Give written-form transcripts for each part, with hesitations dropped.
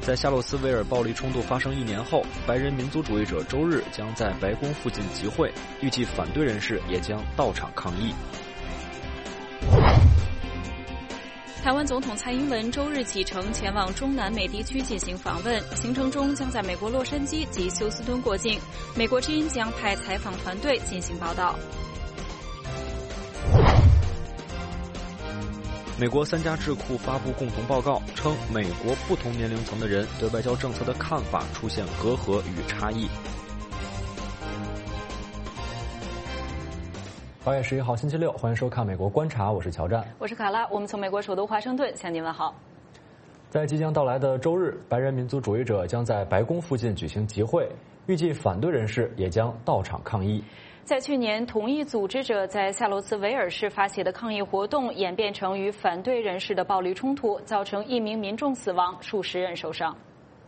在夏洛茨维尔暴力冲突发生1年后，白人民族主义者周日将在白宫附近集会，预计反对人士也将到场抗议。 台湾总统蔡英文周日启程前往中南美地区进行访问，行程中将在美国洛杉矶及休斯敦过境。美国之音将派采访团队进行报道。 美国3家智库发布共同报告称，美国不同年龄层的人对外交政策的看法出现隔阂与差异。8月11号星期六，欢迎收看《美国观察》，我是乔战， 我是卡拉，我们从美国首都华盛顿向您问好。 在即将到来的周日，白人民族主义者将在白宫附近举行集会，预计反对人士也将到场抗议。 在去年，同一组织者在夏洛茨维尔市发起的抗议活动演变成与反对人士的暴力冲突，造成1名民众死亡，数十人受伤。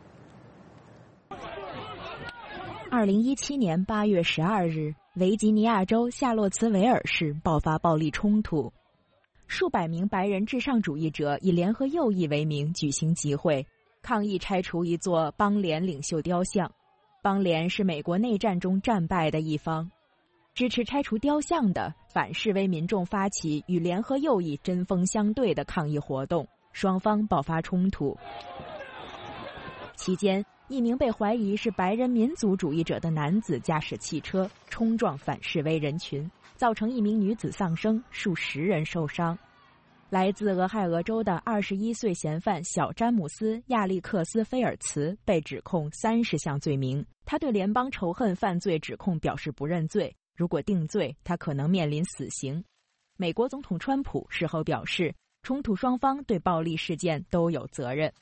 2017年8月12日，维吉尼亚州夏洛茨维尔市爆发暴力冲突，数百名白人至上主义者以联合右翼为名举行集会，抗议拆除一座邦联领袖雕像。邦联是美国内战中战败的一方。支持拆除雕像的反示威民众发起与联合右翼针锋相对的抗议活动，双方爆发冲突。期间，一名被怀疑是白人民族主义者的男子驾驶汽车冲撞反示威人群，造成1名女子丧生，数十人受伤。来自俄亥俄州的21岁嫌犯小詹姆斯·亚历克斯菲尔茨被指控30项罪名，他对联邦仇恨犯罪指控表示不认罪。如果定罪，他可能面临死刑。美国总统川普事后表示，冲突双方对暴力事件都有责任。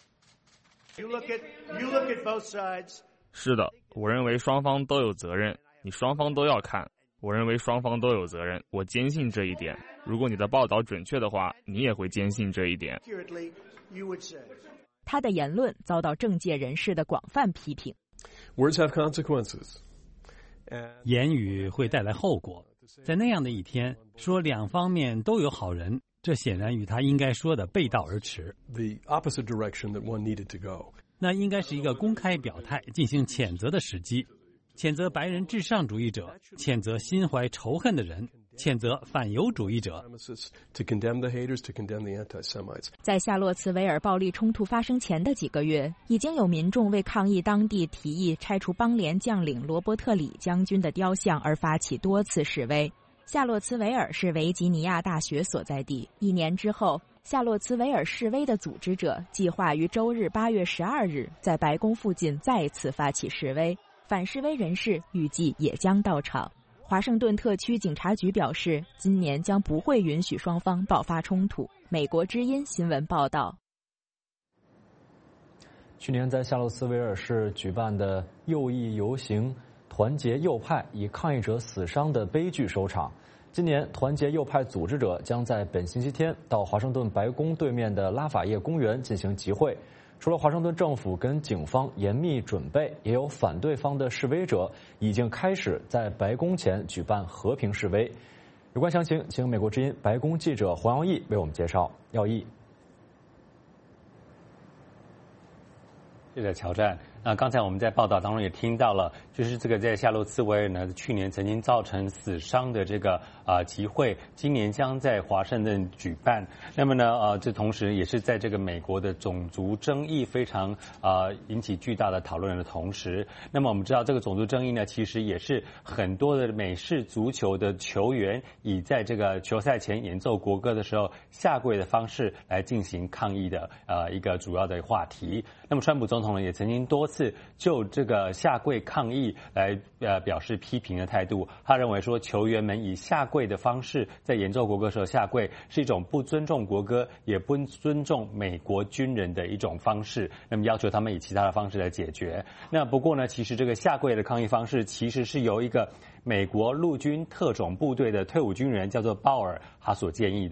是的，我认为双方都有责任，你双方都要看。我认为双方都有责任，我坚信这一点。如果你的报道准确的话，你也会坚信这一点。 他的言论遭到政界人士的广泛批评。 Words have consequences. 言语会带来后果，在那样的一天说两方面都有好人，这显然与他应该说的背道而驰。 The opposite direction that one needed to go. 那应该是一个公开表态进行谴责的时机，谴责白人至上主义者，谴责心怀仇恨的人，谴责反犹主义者。 在夏洛茨维尔暴力冲突发生前的几个月，已经有民众为抗议当地提议拆除邦联将领罗伯特·李将军的雕像而发起多次示威。夏洛茨维尔是维吉尼亚大学所在地。1年之后，夏洛茨维尔示威的组织者计划于周日8月12日在白宫附近再次发起示威，反示威人士预计也将到场。华盛顿特区警察局表示，今年将不会允许双方爆发冲突。美国之音新闻报道。 去年在夏洛茨维尔市举办的右翼游行团结右派以抗议者死伤的悲剧收场。今年团结右派组织者将在本星期天到华盛顿白宫对面的拉法叶公园进行集会。除了华盛顿政府跟警方严密准备，也有反对方的示威者已经开始在白宫前举办和平示威。有关详情，请美国之音白宫记者黄耀义为我们介绍。耀义。 是的，乔战。刚才我们在报道当中也听到了，就是这个在夏洛茨维尔呢，去年曾经造成死伤的这个集会，今年将在华盛顿举办。那么呢，这同时也是在这个美国的种族争议非常引起巨大的讨论的同时，那么我们知道这个种族争议呢，其实也是很多的美式足球的球员以在这个球赛前演奏国歌的时候下跪的方式来进行抗议的一个主要的话题。那么川普总统呢，也曾经多次就这个下跪抗议来表示批评的态度。他认为说，球员们以下跪的方式在演奏国歌时候下跪，是一种不尊重国歌，也不尊重美国军人的一种方式。那么要求他们以其他的方式来解决。那不过呢，其实这个下跪的抗议方式，其实是由一个美国陆军特种部队的退伍军人叫做鲍尔他所建议的。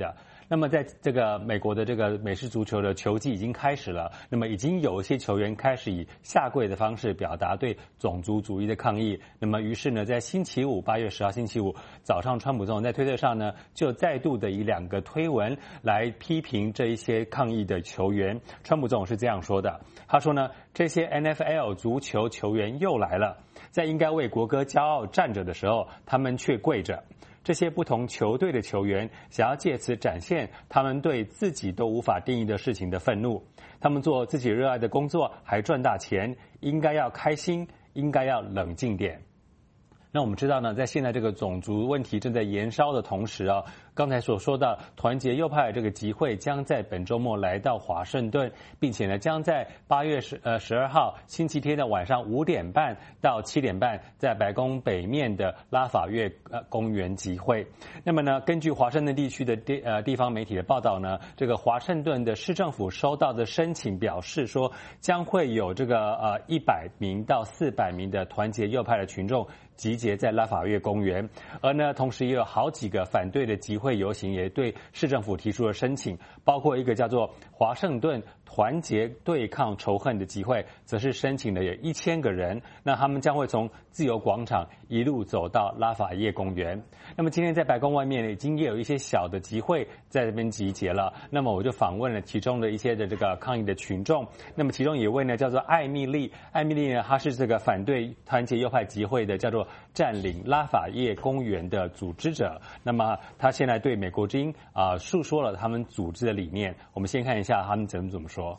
那么在这个美国的这个美式足球的球季已经开始了，那么已经有一些球员开始以下跪的方式表达对种族主义的抗议。那么于是呢，在星期五8月10号星期五早上，川普总统在推特上呢就再度的以2个推文来批评这一些抗议的球员。川普总统是这样说的，他说呢，这些 NFL 足球球员又来了，在应该为国歌骄傲站着的时候，他们却跪着。这些不同球队的球员想要借此展现他们对自己都无法定义的事情的愤怒。他们做自己热爱的工作，还赚大钱，应该要开心，应该要冷静点。那我们知道呢，在现在这个种族问题正在延烧的同时啊，刚才所说的团结右派这个集会将在本周末来到华盛顿，并且呢将在8月12号星期天的晚上5点半到7点半在白宫北面的拉法越公园集会。那么呢，根据华盛顿地区的地方媒体的报道呢，这个华盛顿的市政府收到的申请表示说，将会有这个100名到400名的团结右派的群众集结在拉法越公园，而呢，同时也有好几个反对的集会游行也对市政府提出了申请，包括一个叫做华盛顿团结对抗仇恨的集会，则是申请了有1000个人，那他们将会从自由广场一路走到拉法叶公园。那么今天在白宫外面已经也有一些小的集会在这边集结了，那么我就访问了其中的一些的这个抗议的群众，那么其中有一位呢叫做艾米丽呢，她是这个反对团结右派集会的叫做占领拉法叶公园的组织者，那么他现在对美国之音述说了他们组织的理念。我们先看一下他们怎么说。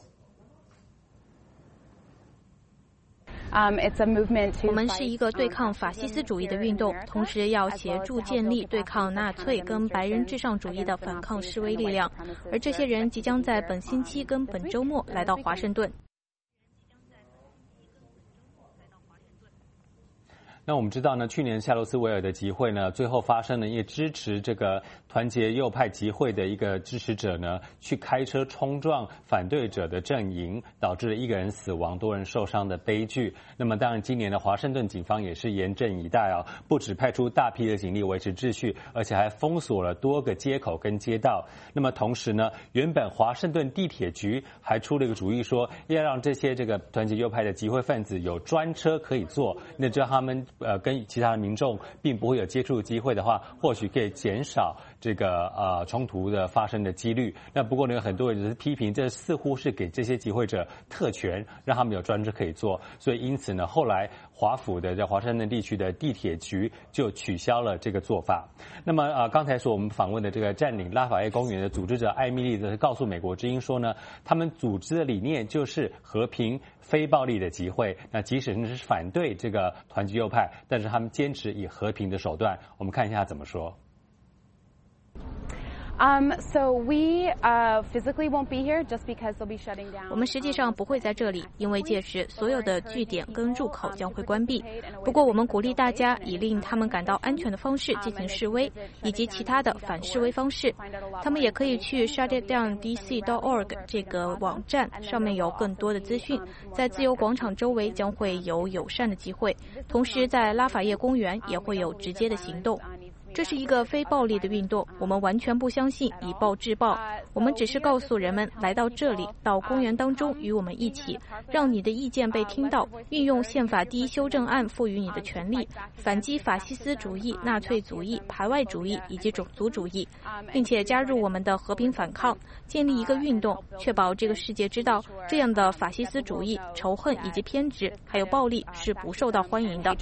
我们是一个对抗法西斯主义的运动，同时要协助建立对抗纳粹跟白人至上主义的反抗示威力量，而这些人即将在本星期跟本周末来到华盛顿。 那我们知道呢，去年夏洛斯维尔的集会呢，最后发生了因为支持这个团结右派集会的一个支持者呢，去开车冲撞反对者的阵营，导致了1个人死亡、多人受伤的悲剧。那么当然，今年的华盛顿警方也是严阵以待啊，不只派出大批的警力维持秩序，而且还封锁了多个街口跟街道。那么同时呢，原本华盛顿地铁局还出了一个主意，说要让这些这个团结右派的集会分子有专车可以坐，那就让他们跟其他的民众并不会有接触机会的话，或许可以减少这个冲突的发生的几率。那不过呢，很多人是批评这似乎是给这些集会者特权，让他们有专车可以坐。所以因此呢，后来华府的在华盛顿地区的地铁局就取消了这个做法。那么刚才我们访问的这个占领拉法叶公园的组织者艾米丽则是告诉美国之音说呢，他们组织的理念就是和平非暴力的集会。那即使是反对这个团结右派，但是他们坚持以和平的手段。我们看一下他怎么说。 我们实际上不会在这里，因为届时所有的据点跟入口将会关闭。不过我们鼓励大家以令他们感到安全的方式进行示威，以及其他的反示威方式。他们也可以去 shutitdowndc.org 这个网站，上面有更多的资讯。在自由广场周围将会有友善的集会，同时在拉法叶公园也会有直接的行动。这是一个非暴力的运动，我们完全不相信以暴制暴，我们只是告诉人们来到这里，到公园当中与我们一起，让你的意见被听到，运用宪法第1修正案赋予你的权利，反击法西斯主义、纳粹主义、排外主义以及种族主义，并且加入我们的和平反抗，建立一个运动，确保这个世界知道这样的法西斯主义、仇恨以及偏执还有暴力是不受到欢迎的。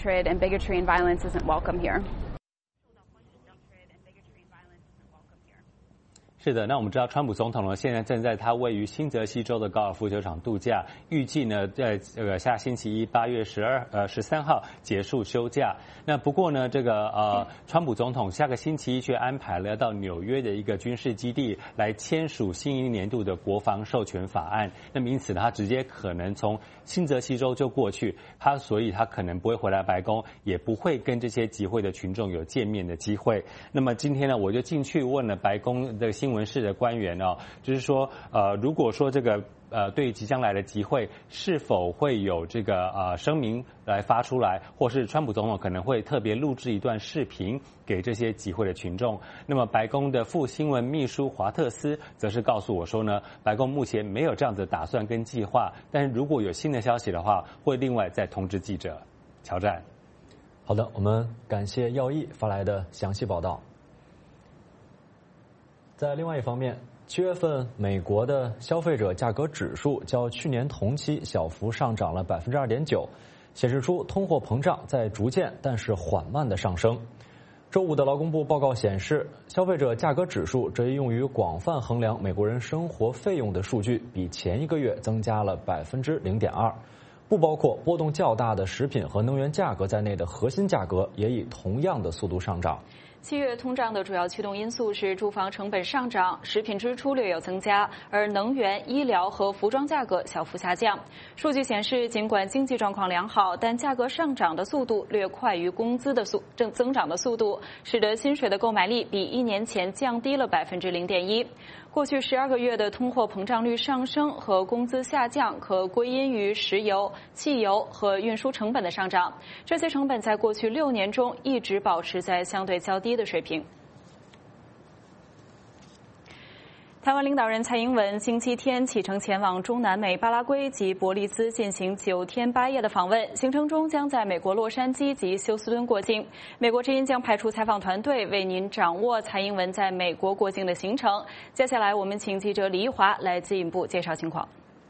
是的，那我们知道川普总统呢，现在正在他位于新泽西州的高尔夫球场度假，预计呢在这个下星期一8月13号结束休假。那不过呢，这个川普总统下个星期一却安排了要到纽约的一个军事基地来签署新一年度的国防授权法案。那么因此呢，他直接可能从新泽西州就过去，所以他可能不会回来白宫，也不会跟这些集会的群众有见面的机会。那么今天呢，我就进去问了白宫的新闻室的官员就是说如果说这个对于即将来的集会是否会有这个声明来发出来，或是川普总统可能会特别录制一段视频给这些集会的群众。那么白宫的副新闻秘书华特斯则是告诉我说呢，白宫目前没有这样子的打算跟计划，但是如果有新的消息的话，会另外再通知记者。乔战。 好的，我们感谢耀毅发来的详细报道。在另外一方面，7月份美国的消费者价格指数较去年同期小幅上涨了2.9%，显示出通货膨胀在逐渐但是缓慢的上升。周五的劳工部报告显示，消费者价格指数这一用于广泛衡量美国人生活费用的数据比前一个月增加了0.2%。不包括波动较大的食品和能源价格在内的核心价格也以同样的速度上涨。 7月通胀的主要驱动因素是住房成本上涨，食品支出略有增加，而能源、医疗和服装价格小幅下降。数据显示，尽管经济状况良好，但价格上涨的速度略快于工资的增长的速度，使得薪水的购买力比1年前降低了0.1%。过去12个月的通货膨胀率上升和工资下降可归因于石油、汽油和运输成本的上涨，这些成本在过去6年中一直保持在相对较低的水平。台湾领导人蔡英文星期天启程前往中南美巴拉圭及伯利兹进行9天8夜的访问，行程中将在美国洛杉矶及休斯敦过境。美国之音将派出采访团队为您掌握蔡英文在美国过境的行程。接下来我们请记者李一华来进一步介绍情况。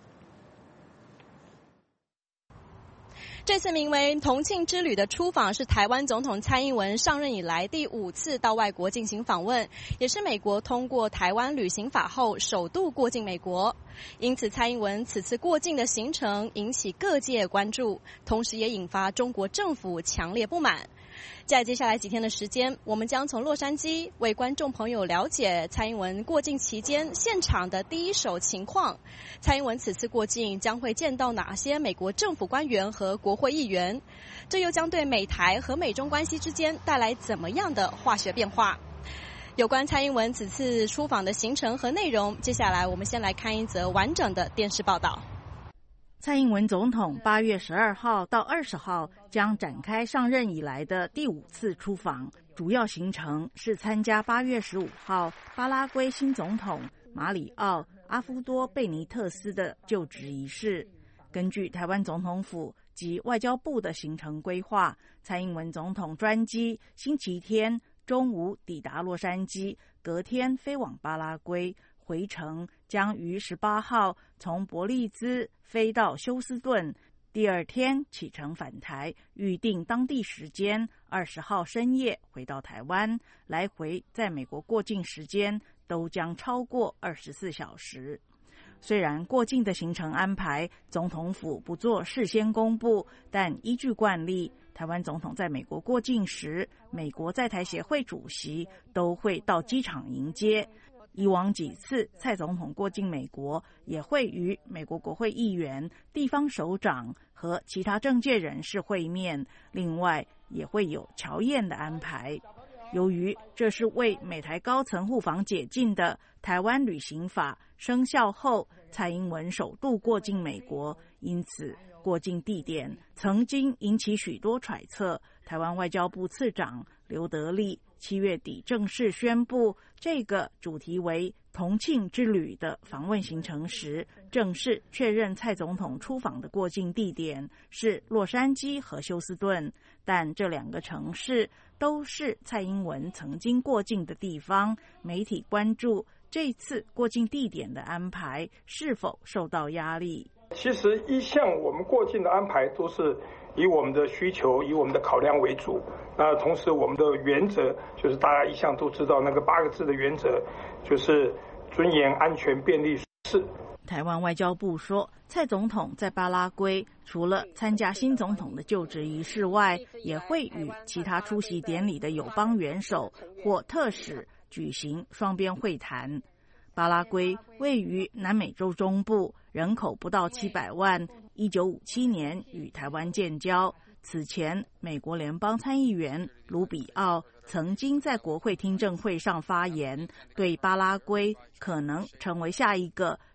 这次名为同庆之旅的出访是台湾总统蔡英文上任以来第5次到外国进行访问，也是美国通过台湾旅行法后首度过境美国。因此蔡英文此次过境的行程引起各界关注，同时也引发中国政府强烈不满。在接下来几天的时间，我们将从洛杉矶为观众朋友了解蔡英文过境期间现场的第一手情况。蔡英文此次过境将会见到哪些美国政府官员和国会议员？这又将对美台和美中关系之间带来怎么样的化学变化？有关蔡英文此次出访的行程和内容，接下来我们先来看一则完整的电视报道。 蔡英文总统8月12号到20号将展开上任以来的第5次出访，主要行程是参加8月15号巴拉圭新总统马里奥·阿夫多贝尼特斯的就职仪式。根据台湾总统府及外交部的行程规划，蔡英文总统专机星期天中午抵达洛杉矶，隔天飞往巴拉圭，回程将于18号从伯利兹飞到休斯顿，第2天启程返台，预定当地时间20号深夜回到台湾，来回在美国过境时间都将超过24小时。虽然过境的行程安排总统府不做事先公布，但依据惯例，台湾总统在美国过境时，美国在台协会主席都会到机场迎接。以往几次蔡总统过境美国，也会与美国国会议员、地方首长和其他政界人士会面，另外也会有侨宴的安排。由于这是为美台高层互访解禁的台湾旅行法生效后，蔡英文首度过境美国，因此过境地点曾经引起许多揣测。台湾外交部次长刘德利7月底正式宣布这个主题为同庆之旅的访问行程时，正式确认蔡总统出访的过境地点是洛杉矶和休斯顿，但这2个城市都是蔡英文曾经过境的地方。媒体关注这次过境地点的安排是否受到压力。 其实一向我们过境的安排都是以我们的需求、以我们的考量为主。那同时我们的原则就是大家一向都知道那个8个字的原则，就是尊严、安全、便利、舒适。 台湾外交部说，蔡总统在巴拉圭除了参加新总统的就职仪式外，也会与其他出席典礼的友邦元首或特使举行双边会谈。巴拉圭位于南美洲中部，人口不到700万，1957年与台湾建交。此前，美国联邦参议员卢比奥曾经在国会听证会上发言，对巴拉圭可能成为下一个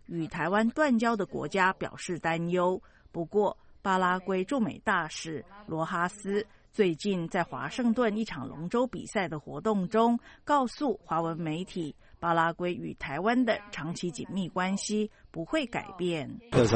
与台湾断交的国家表示担忧。不过，巴拉圭驻美大使罗哈斯最近在华盛顿一场龙舟比赛的活动中，告诉华文媒体，巴拉圭与台湾的长期紧密关系不会改变。 这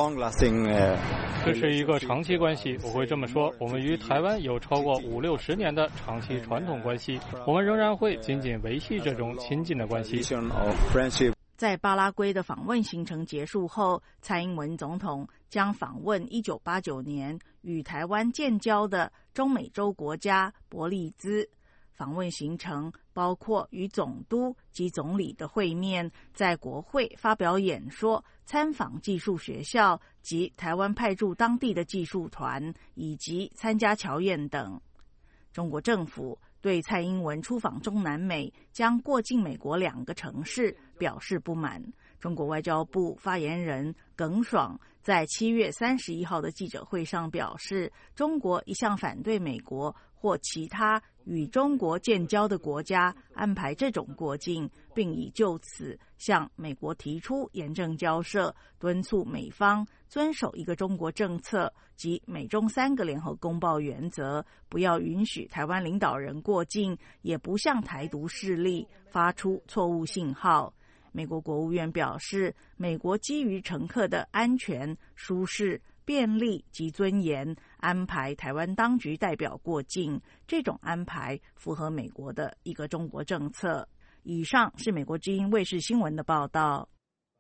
是一个长期关系，我会这么说，我们与台湾有超过50-60年的长期传统关系，我们仍然会紧紧维系这种亲近的关系。 在巴拉圭的访问行程结束后，蔡英文总统将访问1989年与台湾建交的中美洲国家伯利兹。访问行程包括与总督及总理的会面，在国会发表演说，参访技术学校及台湾派驻当地的技术团，以及参加侨宴等。中国政府对蔡英文出访中南美将过境美国2个城市表示不满。中国外交部发言人耿爽在7月31号的记者会上表示，中国一向反对美国或其他与中国建交的国家安排这种过境，并已就此向美国提出严正交涉，敦促美方遵守一个中国政策及美中3个联合公报原则，不要允许台湾领导人过境，也不向台独势力发出错误信号。美国国务院表示，美国基于乘客的安全、舒适、便利及尊严，安排台湾当局代表过境，这种安排符合美国的一个中国政策。以上是美国之音卫视新闻的报道。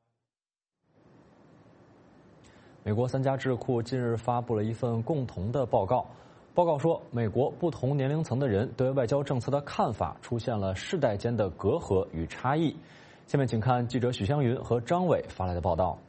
美国3家智库近日发布了一份共同的报告。报告说，美国不同年龄层的人对外交政策的看法出现了世代间的隔阂与差异。下面请看记者许湘云和张伟发来的报道。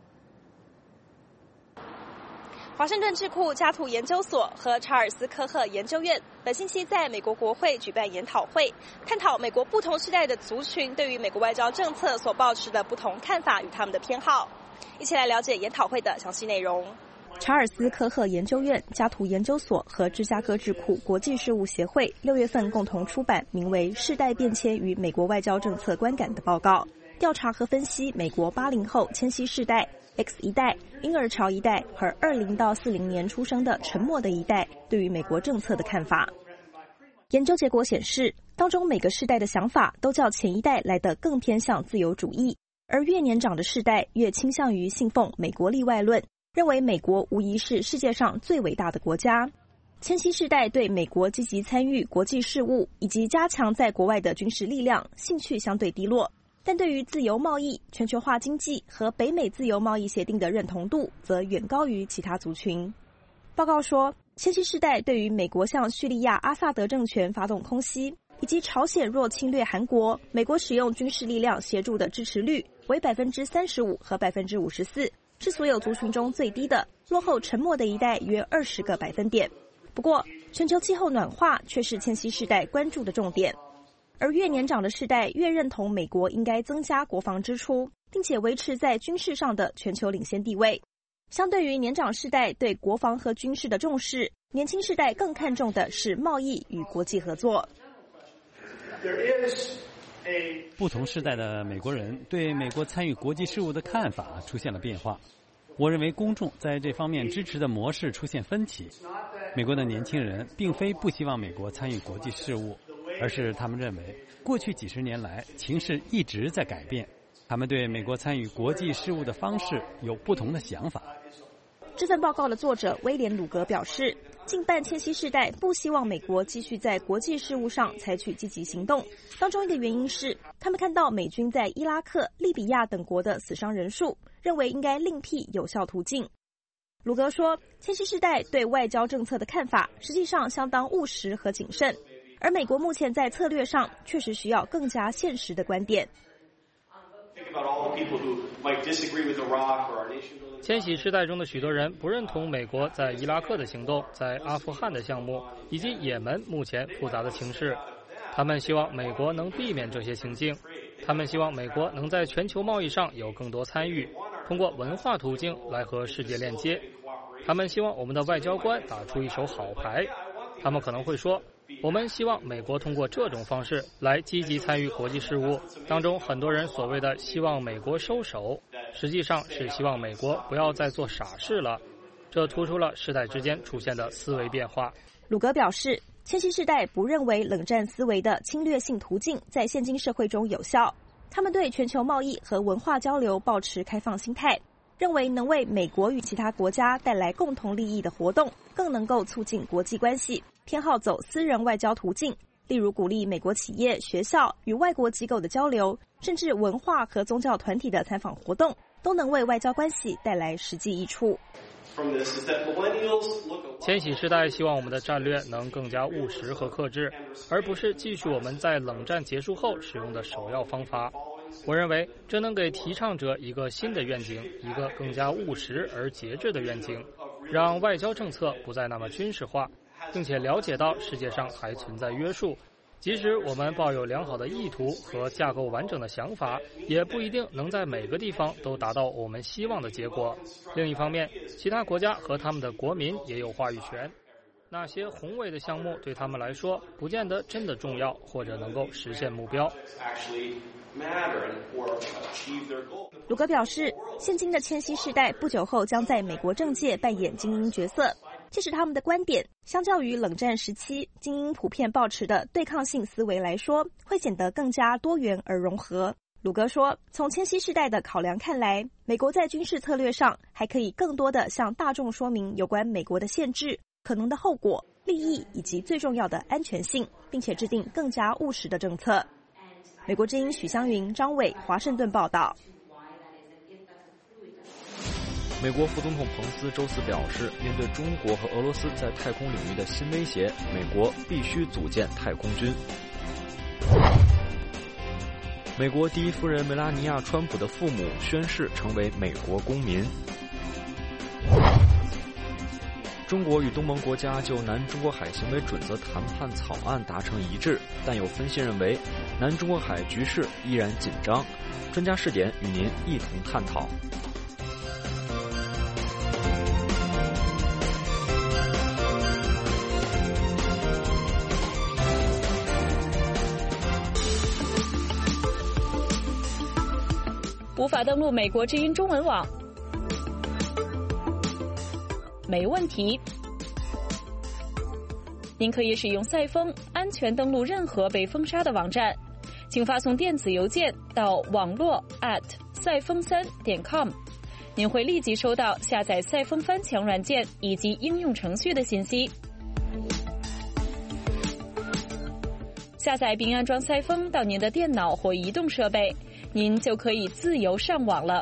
华盛顿智库加图研究所和查尔斯科赫研究院本星期在美国国会举办研讨会，探讨美国不同世代的族群对于美国外交政策所抱持的不同看法与他们的偏好。一起来了解研讨会的详细内容。查尔斯科赫研究院、加图研究所和芝加哥智库国际事务协会6月份共同出版名为《世代变迁与美国外交政策观感》的报告，调查和分析美国80后千禧世代、X 一代、婴儿潮一代和20到40年出生的沉默的一代对于美国政策的看法。研究结果显示，当中每个世代的想法都较前一代来得更偏向自由主义，而越年长的世代越倾向于信奉美国例外论，认为美国无疑是世界上最伟大的国家。千禧世代对美国积极参与国际事务以及加强在国外的军事力量兴趣相对低落，但对于自由贸易、全球化经济和北美自由贸易协定的认同度则远高于其他族群。报告说，千禧世代对于美国向叙利亚阿萨德政权发动空袭，以及朝鲜若侵略韩国，美国使用军事力量协助的支持率为 35% 和 54%， 是所有族群中最低的，落后沉默的一代约20个百分点。不过，全球气候暖化却是千禧世代关注的重点。而越年长的世代越认同美国应该增加国防支出，并且维持在军事上的全球领先地位。相对于年长世代对国防和军事的重视，年轻世代更看重的是贸易与国际合作。 不同世代的美国人对美国参与国际事务的看法出现了变化。我认为公众在这方面支持的模式出现分歧。美国的年轻人并非不希望美国参与国际事务，而是他们认为过去几十年来情势一直在改变，他们对美国参与国际事务的方式有不同的想法。 这份报告的作者威廉·鲁格表示，近半千禧世代不希望美国继续在国际事务上采取积极行动，当中一个原因是他们看到美军在伊拉克、利比亚等国的死伤人数，认为应该另辟有效途径。鲁格说，千禧世代对外交政策的看法实际上相当务实和谨慎，而美国目前在策略上确实需要更加现实的观点。 千禧世代中的许多人不认同美国在伊拉克的行动、在阿富汗的项目以及也门目前复杂的情势。他们希望美国能避免这些情境，他们希望美国能在全球贸易上有更多参与，通过文化途径来和世界链接。他们希望我们的外交官打出一手好牌。他们可能会说，我们希望美国通过这种方式来积极参与国际事务，当中很多人所谓的希望美国收手。 实际上是希望美国不要再做傻事了。这突出了世代之间出现的思维变化。 鲁格表示，千禧世代不认为冷战思维的侵略性途径在现今社会中有效，他们对全球贸易和文化交流抱持开放心态，认为能为美国与其他国家带来共同利益的活动更能够促进国际关系，偏好走私人外交途径，例如鼓励美国企业、学校与外国机构的交流，甚至文化和宗教团体的参访活动，都能为外交关系带来实际益处。 千禧世代希望我们的战略能更加务实和克制，而不是继续我们在冷战结束后使用的首要方法。我认为这能给提倡者一个新的愿景，一个更加务实而节制的愿景，让外交政策不再那么军事化，并且了解到世界上还存在约束。即使我们抱有良好的意图和架构完整的想法，也不一定能在每个地方都达到我们希望的结果。另一方面，其他国家和他们的国民也有话语权。那些宏伟的项目对他们来说，不见得真的重要，或者能够实现目标。 鲁格表示，现今的千禧世代不久后将在美国政界扮演精英角色。这是他们的观点，相较于冷战时期精英普遍抱持的对抗性思维来说，会显得更加多元而融合。鲁格说，从千禧世代的考量看来，美国在军事策略上还可以更多地向大众说明有关美国的限制、可能的后果、利益以及最重要的安全性，并且制定更加务实的政策。美国之音许湘云、张伟，华盛顿报道。 美国副总统彭斯周四表示，面对中国和俄罗斯在太空领域的新威胁，美国必须组建太空军。美国第一夫人梅拉尼亚·川普的父母宣誓成为美国公民。中国与东盟国家就南中国海行为准则谈判草案达成一致，但有分析认为，南中国海局势依然紧张。专家视点与您一同探讨。 无法登录美国之音中文网？没问题，您可以使用赛风安全登录任何被封杀的网站，请发送电子邮件到网络@赛风3.com，您会立即收到下载赛风翻墙软件以及应用程序的信息。下载并安装赛风到您的电脑或移动设备，您就可以自由上网了。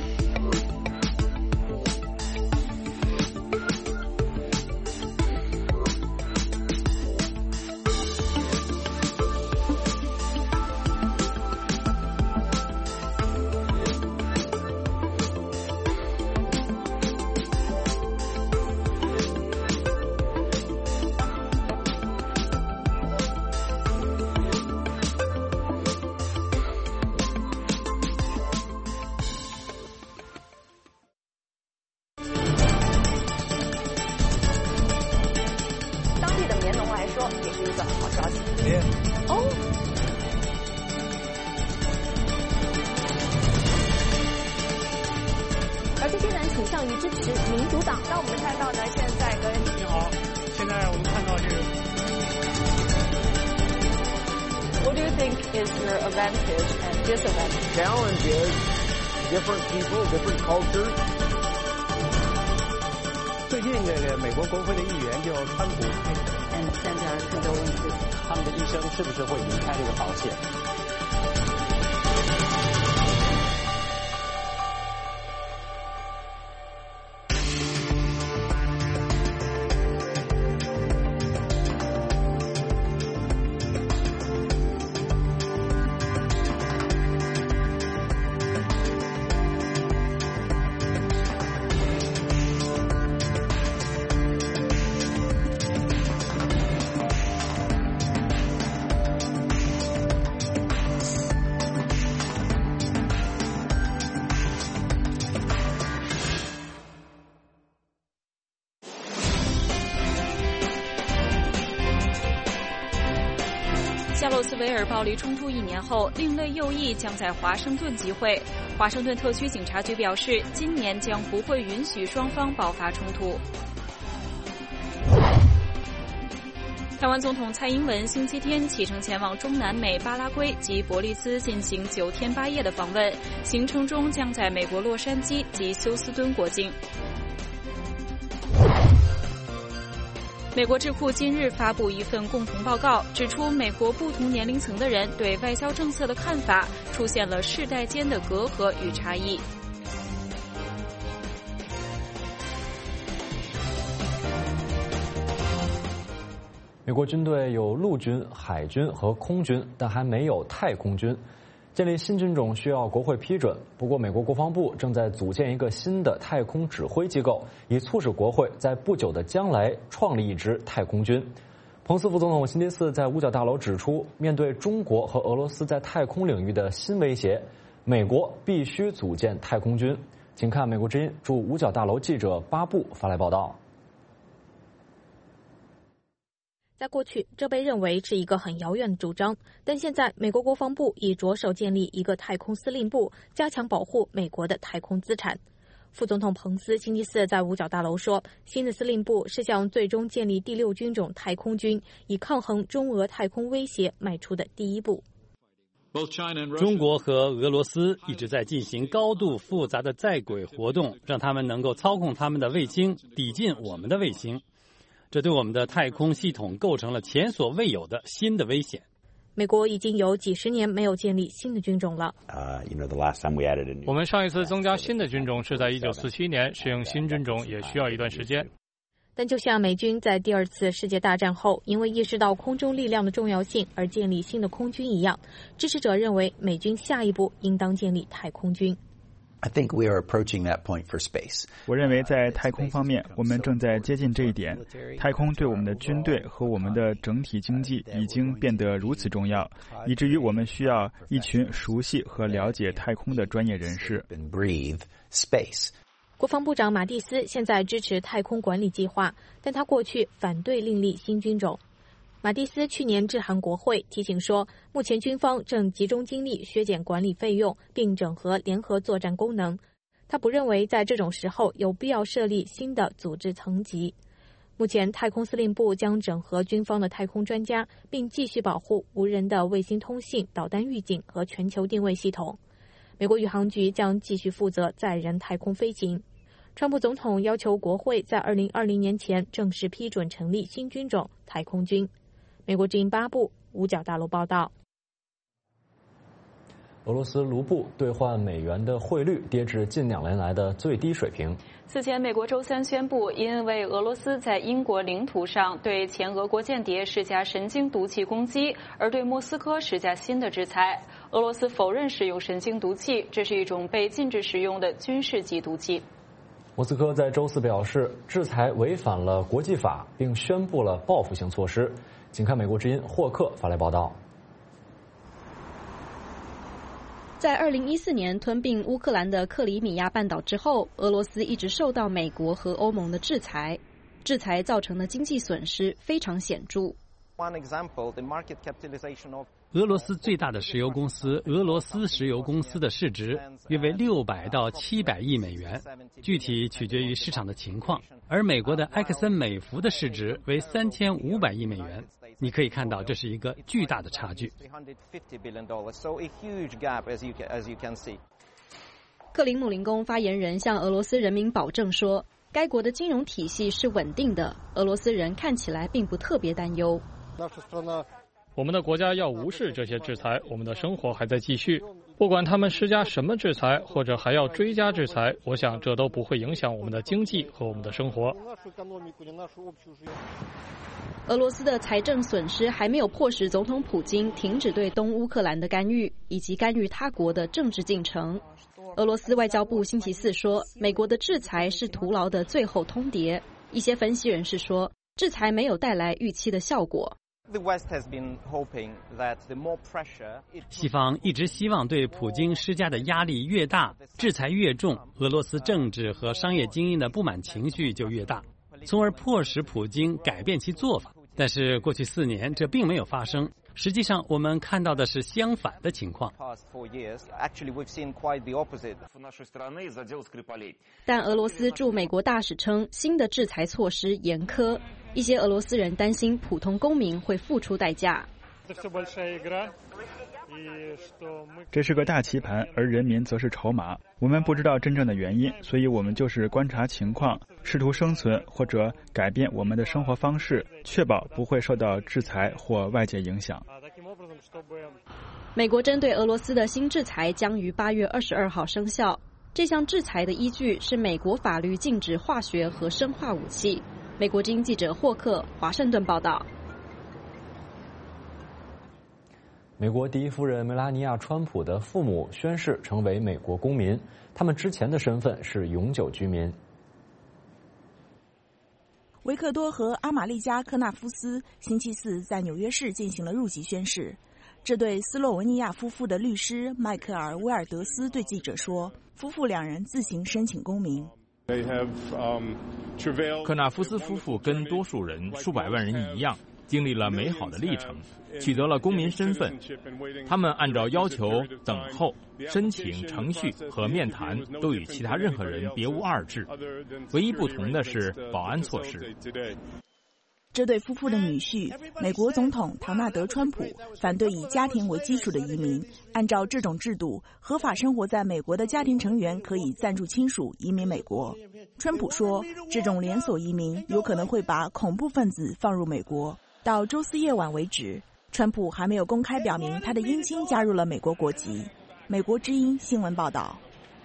而这些人倾向于支持民主党。那我们看到呢，现在跟你好，现在我们看到这个。 What do you think is your advantage and disadvantage? Challenge is different people, different cultures. 最近这个美国国会的议员就川普 ，and 现在更多问题， 他们的一生是不是会离开这个保险？ 夏洛斯维尔暴力冲突1年后，另类右翼将在华盛顿集会。华盛顿特区警察局表示，今年将不会允许双方爆发冲突。台湾总统蔡英文星期天启程前往中南美巴拉圭及伯利兹进行9天8夜的访问，行程中将在美国洛杉矶及休斯敦过境。美国智库今日发布一份共同报告，指出美国不同年龄层的人对外交政策的看法出现了世代间的隔阂与差异。 美国军队有陆军、海军和空军，但还没有太空军。建立新军种需要国会批准，不过美国国防部正在组建一个新的太空指挥机构，以促使国会在不久的将来创立一支太空军。彭斯副总统星期四在五角大楼指出，面对中国和俄罗斯在太空领域的新威胁，美国必须组建太空军。请看美国之音驻五角大楼记者巴布发来报道。 在过去，这被认为是一个很遥远的主张，但现在美国国防部已着手建立一个太空司令部，加强保护美国的太空资产。副总统彭斯星期四在五角大楼说，新的司令部是向最终建立第6军种太空军，以抗衡中俄太空威胁迈出的第一步。 中国和俄罗斯一直在进行高度复杂的在轨活动，让他们能够操控他们的卫星，抵近我们的卫星。这对我们的太空系统构成了前所未有的新的危险。 美国已经有几10年没有建立新的军种了。 我们上一次增加新的军种是在1947年，适应新军种也需要一段时间。 但就像美军在第2次世界大战后因为意识到空中力量的重要性而建立新的空军一样，支持者认为美军下一步应当建立太空军。 I think we are approaching that point for space. 我认为在太空方面，我们正在接近这一点。太空对我们的军队和我们的整体经济已经变得如此重要，以至于我们需要一群熟悉和了解太空的专业人士。 国防部长马蒂斯现在支持太空管理计划，但他过去反对另立新军种。马蒂斯去年致函国会，提醒说，目前军方正集中精力削减管理费用，并整合联合作战功能。他不认为在这种时候有必要设立新的组织层级。目前，太空司令部将整合军方的太空专家，并继续保护无人的卫星通信、导弹预警和全球定位系统。美国宇航局将继续负责载人太空飞行。川普总统要求国会在2020年前正式批准成立新军种太空军。美国之音巴布五角大楼报道。 俄罗斯卢布兑换美元的汇率跌至近2年来的最低水平。 此前，美国周三宣布，因为俄罗斯在英国领土上对前俄国间谍施加神经毒气攻击，而对莫斯科施加新的制裁。俄罗斯否认使用神经毒气，这是一种被禁止使用的军事级毒气。 莫斯科在周四表示，制裁违反了国际法，并宣布了报复性措施。请看美国之音霍克发来报道。 在2014年吞并乌克兰的克里米亚半岛之后，俄罗斯一直受到美国和欧盟的制裁，制裁造成的经济损失非常显著。 俄罗斯最大的石油公司俄罗斯石油公司的市值约为600到700亿美元，具体取决于市场的情况。而美国的埃克森美孚的市值为3500亿美元。你可以看到，这是一个巨大的差距。 克林姆林宫发言人向俄罗斯人民保证说，该国的金融体系是稳定的，俄罗斯人看起来并不特别担忧。 我们的国家要无视这些制裁，我们的生活还在继续。不管他们施加什么制裁，或者还要追加制裁，我想这都不会影响我们的经济和我们的生活。 俄罗斯的财政损失还没有迫使总统普京停止对东乌克兰的干预，以及干预他国的政治进程。俄罗斯外交部星期四说，美国的制裁是徒劳的最后通牒。一些分析人士说，制裁没有带来预期的效果。 西方一直希望对普京施加的压力越大，制裁越重，俄罗斯政治和商业精英的不满情绪就越大，从而迫使普京改变其做法。但是过去4年这并没有发生， 实际上，我们看到的是相反的情况。 但俄罗斯驻美国大使称，新的制裁措施严苛，一些俄罗斯人担心普通公民会付出代价。 这是个大棋盘，而人民则是筹码。我们不知道真正的原因，所以我们就是观察情况，试图生存或者改变我们的生活方式，确保不会受到制裁或外界影响。 美国针对俄罗斯的新制裁将于8月22号生效。这项制裁的依据是美国法律禁止化学和生化武器。美国之音记者霍克，华盛顿报道。 美国第一夫人梅拉尼亚·川普的父母宣誓成为美国公民，他们之前的身份是永久居民。 维克多和阿玛丽加·科纳夫斯星期四在纽约市进行了入籍宣誓。这对斯洛文尼亚夫妇的律师迈克尔·威尔德斯对记者说，夫妇两人自行申请公民。 科纳夫斯夫妇跟多数人、数百万人一样，经历了美好的历程，取得了公民身份。他们按照要求等候、申请程序和面谈都与其他任何人别无二致，唯一不同的是保安措施。 这对夫妇的女婿，美国总统唐纳德·川普反对以家庭为基础的移民。按照这种制度，合法生活在美国的家庭成员可以暂住亲属移民美国。川普说，这种连锁移民有可能会把恐怖分子放入美国。到周四夜晚为止，川普还没有公开表明他的姻亲加入了美国国籍。美国之音新闻报道。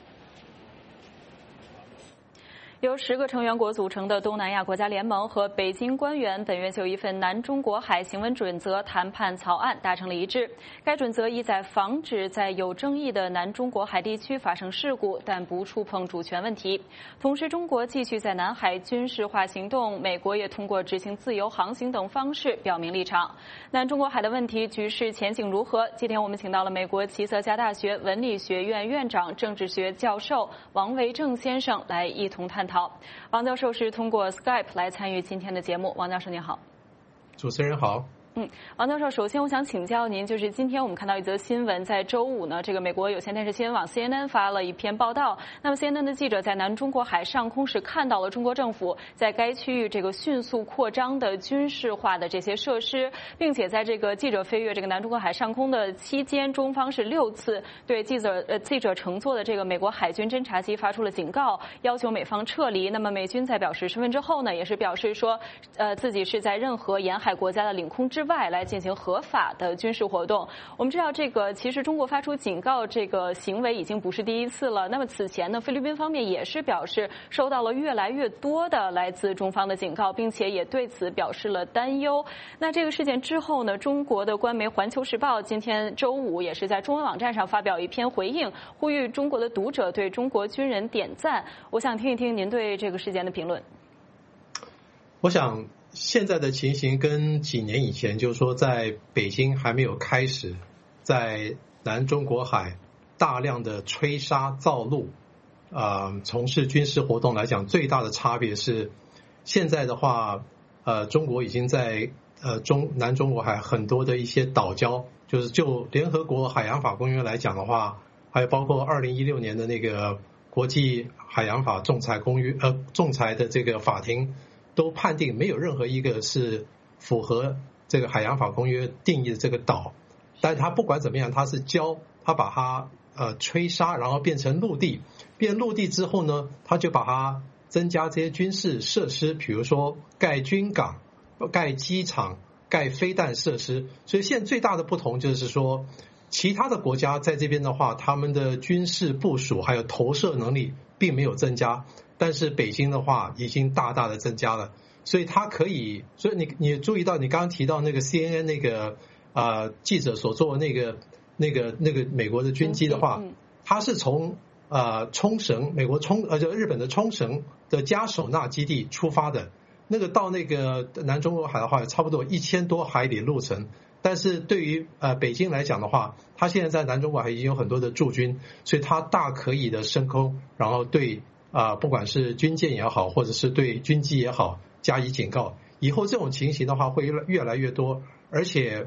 由10个成员国组成的东南亚国家联盟和北京官员本月就一份南中国海行为准则谈判草案达成了一致。该准则意在防止在有争议的南中国海地区发生事故，但不触碰主权问题。同时，中国继续在南海军事化行动，美国也通过执行自由航行等方式表明立场。南中国海的问题局势前景如何？今天我们请到了美国齐泽家大学文理学院院长、政治学教授王维正先生来一同探讨。王教授是通过 Skype 来参与今天的节目。王教授您好。 主持人好。 王教授，首先我想请教您，就是今天我们看到一则新闻，在周五呢，这个美国有线电视新闻网 CNN 发了一篇报道。那么 CNN 的记者在南中国海上空时看到了中国政府在该区域这个迅速扩张的军事化的这些设施，并且在这个记者飞越这个南中国海上空的期间，中方是6次对记者乘坐的这个美国海军侦察机发出了警告，要求美方撤离。那么美军在表示身份之后呢，也是表示说，自己是在任何沿海国家的领空之外来进行合法的军事活动。我们知道，这个其实中国发出警告这个行为已经不是第一次了。那么此前呢，菲律宾方面也是表示收到了越来越多的来自中方的警告，并且也对此表示了担忧。那这个事件之后呢，中国的官媒《环球时报》今天周五也是在中文网站上发表一篇回应，呼吁中国的读者对中国军人点赞。我想听一听您对这个事件的评论。 我想现在的情形跟几年以前，就是说在北京还没有开始在南中国海大量的吹沙造陆从事军事活动来讲，最大的差别是现在的话中国已经在南中国海很多的一些岛礁，就是就联合国海洋法公约来讲的话，还有包括2016年的那个国际海洋法仲裁公约仲裁的这个法庭都判定没有任何一个是符合这个海洋法公约定义的这个岛。但是它不管怎么样，它是礁，它把它吹沙然后变成陆地，变陆地之后呢，它就把它增加这些军事设施，比如说盖军港、盖机场、盖飞弹设施。所以现在最大的不同就是说，其他的国家在这边的话，他们的军事部署还有投射能力并没有增加，但是北京的话已经大大的增加了。所以它可以，所以你注意到你刚刚提到那个 CNN 那个记者所做的那个美国的军机的话，它是从冲绳美国就日本的冲绳的加手纳基地出发的，那个到那个南中国海的话差不多1000多海里路程。但是对于北京来讲的话，它现在在南中国海已经有很多的驻军，所以它大可以的升空，然后对不管是军舰也好，或者是对军机也好加以警告。以后这种情形的话会越来越多，而且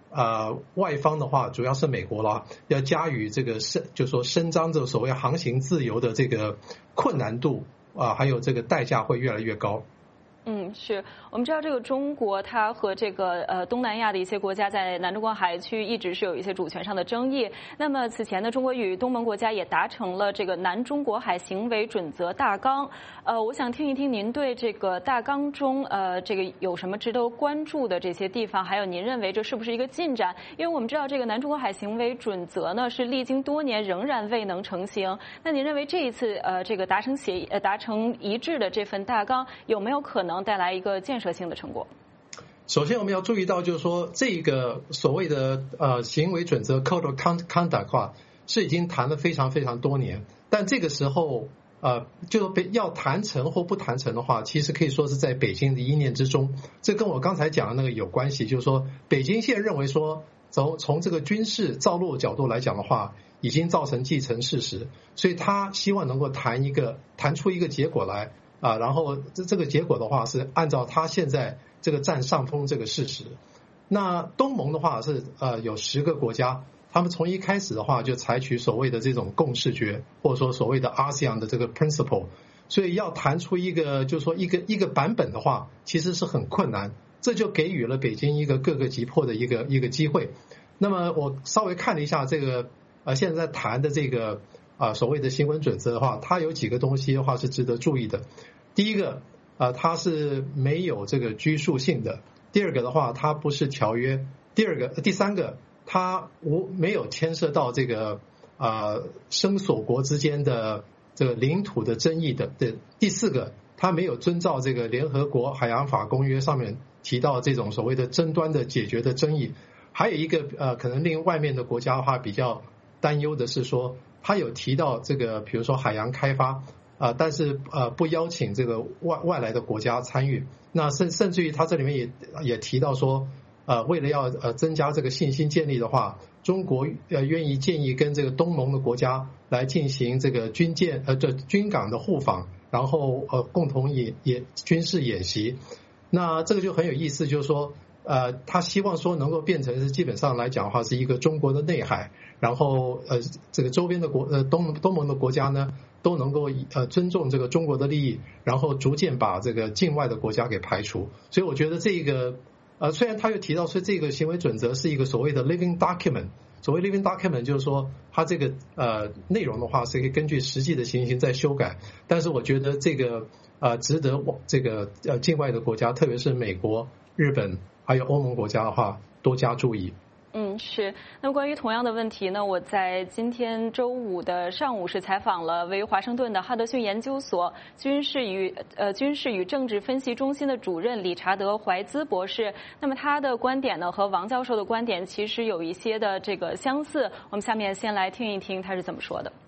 外方的话主要是美国啦，要加予这个就是说伸张这所谓航行自由的这个困难度还有这个代价会越来越高。 是我们知道这个中国它和这个东南亚的一些国家在南中国海区一直是有一些主权上的争议。那么此前呢，中国与东盟国家也达成了这个南中国海行为准则大纲。我想听一听您对这个大纲中这个有什么值得关注的这些地方，还有您认为这是不是一个进展？因为我们知道这个南中国海行为准则呢是历经多年仍然未能成型。那您认为这一次这个达成一致的这份大纲有没有可能带来一个建设性的成果？ 首先我们要注意到，就是说这个所谓的行为准则 Code of Conduct 话是已经谈了非常非常多年，但这个时候就要谈成或不谈成的话，其实可以说是在北京的一念之中。这跟我刚才讲的那个有关系，就是说北京现在认为说从这个军事造陆角度来讲的话，已经造成既成事实，所以他希望能够谈出一个结果来然后这个结果的话是按照他现在这个占上风这个事实。那东盟的话是有10个国家，他们从一开始的话就采取所谓的这种共识决，或者说所谓的 ASEAN 的这个 principle， 所以要谈出一个就是说一个版本的话，其实是很困难，这就给予了北京一个各个击破的一个机会。那么我稍微看了一下这个现在谈的这个所谓的行为准则的话，它有几个东西的话是值得注意的。第一个它是没有这个拘束性的。第二个的话，它不是条约。第三个，它没有牵涉到这个生索国之间的这个领土的争议的。第四个，它没有遵照这个联合国海洋法公约上面提到这种所谓的争端的解决的争议。还有一个可能令外面的国家的话比较担忧的是说，它有提到这个比如说海洋开发但是不邀请这个外来的国家参与。那甚至于它这里面也提到说为了要增加这个信心建立的话，中国愿意建议跟这个东盟的国家来进行这个军港的互访，然后共同军事演习。那这个就很有意思，就是说他希望说能够变成是基本上来讲的话是一个中国的内海，然后这个周边的东盟的国家呢都能够尊重这个中国的利益，然后逐渐把这个境外的国家给排除。所以我觉得这个虽然他又提到说这个行为准则是一个所谓的 living document， 所谓 living document 就是说它这个内容的话是可以根据实际的情形再修改，但是我觉得这个值得这个境外的国家，特别是美国、日本还有欧盟国家的话多加注意。 是。那么关于同样的问题呢，我在今天周五的上午是采访了位于华盛顿的哈德逊研究所军事与政治分析中心的主任理查德·怀兹博士。那么他的观点呢和王教授的观点其实有一些的这个相似。我们下面先来听一听他是怎么说的。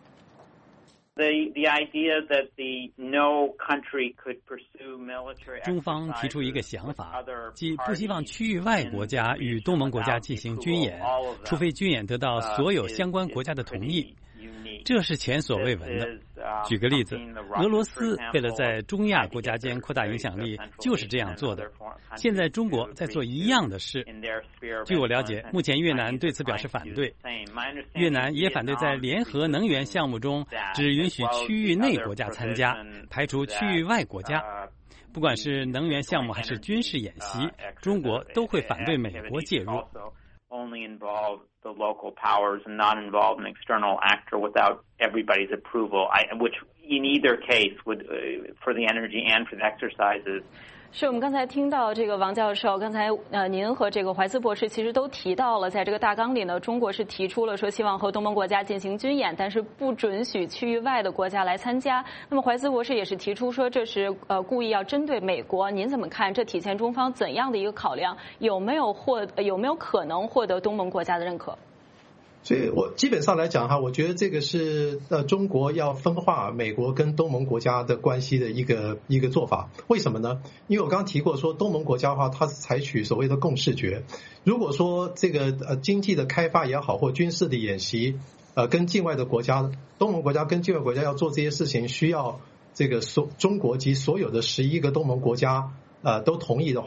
中方提出一个想法，即不希望区域外国家与东盟国家进行军演，除非军演得到所有相关国家的同意。这是前所未闻的。举个例子，俄罗斯为了在中亚国家间扩大影响力，就是这样做的。现在中国在做一样的事。据我了解，目前越南对此表示反对。越南也反对在联合能源项目中只允许区域内国家参加，排除区域外国家。不管是能源项目还是军事演习，中国都会反对美国介入。 Only involve the local powers and not involve an external actor without everybody's approval, which in either case would, for the energy and for the exercises. 是我们刚才听到这个王教授，刚才您和这个怀斯博士其实都提到了，在这个大纲里呢，中国是提出了说希望和东盟国家进行军演，但是不准许区域外的国家来参加。那么怀斯博士也是提出说这是故意要针对美国，您怎么看？这体现中方怎样的一个考量？有没有可能获得东盟国家的认可？ 所以我基本上来讲哈，我觉得这个是中国要分化美国跟东盟国家的关系的一个做法。为什么呢？因为我刚刚提过说东盟国家的话，它是采取所谓的共识决。如果说这个经济的开发也好，或军事的演习跟境外的国家，东盟国家跟境外国家要做这些事情，需要这个中国及所有的11个东盟国家都同意的话，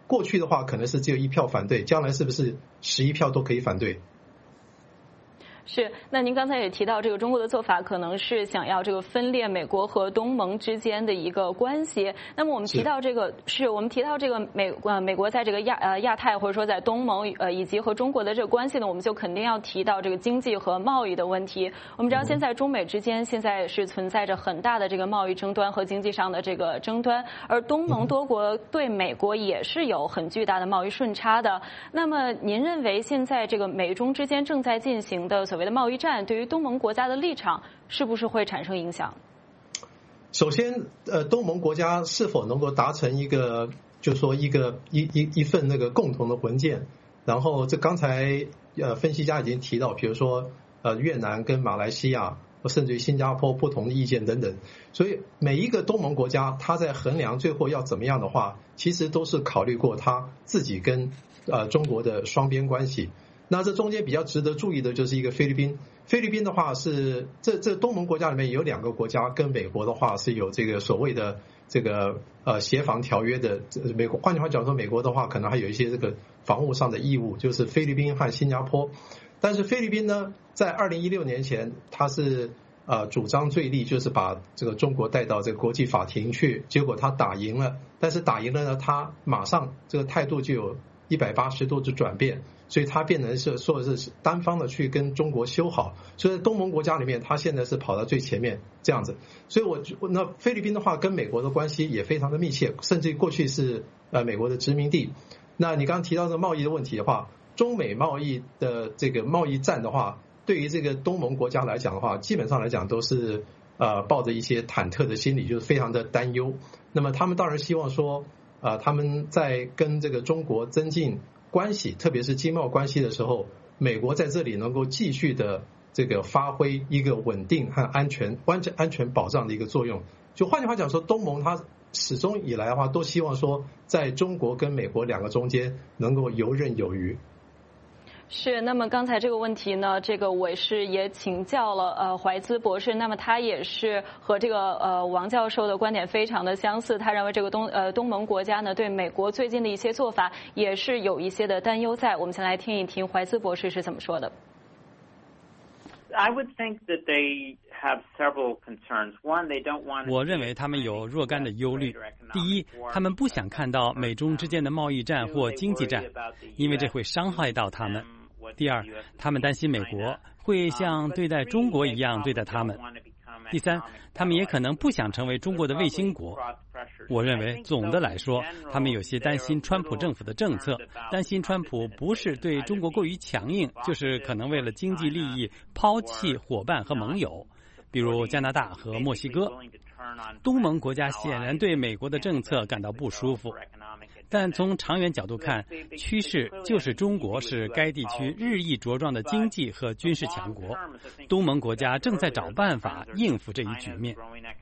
过去的话可能是只有1票反对，将来是不是11票都可以反对？ 是，那您刚才也提到，这个中国的做法可能是想要这个分裂美国和东盟之间的一个关系。那么我们提到这个，我们提到这个美国在这个亚太或者说在东盟以及和中国的这个关系呢，我们就肯定要提到这个经济和贸易的问题。我们知道现在中美之间现在是存在着很大的这个贸易争端和经济上的这个争端，而东盟多国对美国也是有很巨大的贸易顺差的。那么您认为现在这个美中之间正在进行的所谓的贸易战对于东盟国家的立场是不是会产生影响？ 首先，东盟国家是否能够达成一个，就是说一份那个共同的文件，然后这刚才分析家已经提到，比如说越南跟马来西亚，甚至于新加坡不同的意见等等，所以每一个东盟国家他在衡量最后要怎么样的话，其实都是考虑过他自己跟中国的双边关系。那这中间比较值得注意的就是一个菲律宾。菲律宾的话是这东盟国家里面有2个国家跟美国的话是有这个所谓的这个协防条约的。美国换句话讲说，美国的话可能还有一些这个防务上的义务，就是菲律宾和新加坡。但是菲律宾呢，在2016年前，他是主张最厉，就是把这个中国带到这个国际法庭去，结果他打赢了。但是打赢了呢，他马上这个态度就有180度的转变，所以他变成是说是单方的去跟中国修好。所以在东盟国家里面，他现在是跑到最前面这样子。所以那菲律宾的话跟美国的关系也非常的密切，甚至过去是美国的殖民地。那你刚刚提到这个贸易的问题的话，中美贸易的这个贸易战的话，对于这个东盟国家来讲的话，基本上来讲都是抱着一些忐忑的心理，就是非常的担忧。那么他们当然希望说他们在跟这个中国增进关系，特别是经贸关系的时候，美国在这里能够继续的这个发挥一个稳定和安全保障的一个作用。就换句话讲说，东盟它始终以来的话都希望说在中国跟美国2个中间能够游刃有余。 是，那么刚才这个问题呢，这个我是也请教了怀兹博士，那么他也是和这个王教授的观点非常的相似，他认为这个东盟国家呢对美国最近的一些做法也是有一些的担忧在。我们先来听一听怀兹博士是怎么说的。 I would think that they have several concerns. One, they don't want. 我认为他们有若干的忧虑。第一，他们不想看到美中之间的贸易战或经济战，因为这会伤害到他们。第二，他们担心美国会像对待中国一样对待他们。第三，他们也可能不想成为中国的卫星国。我认为总的来说，他们有些担心川普政府的政策，担心川普不是对中国过于强硬，就是可能为了经济利益抛弃伙伴和盟友，比如加拿大和墨西哥。东盟国家显然对美国的政策感到不舒服，但从长远角度看，趋势就是中国是该地区日益茁壮的经济和军事强国。东盟国家正在找办法应付这一局面。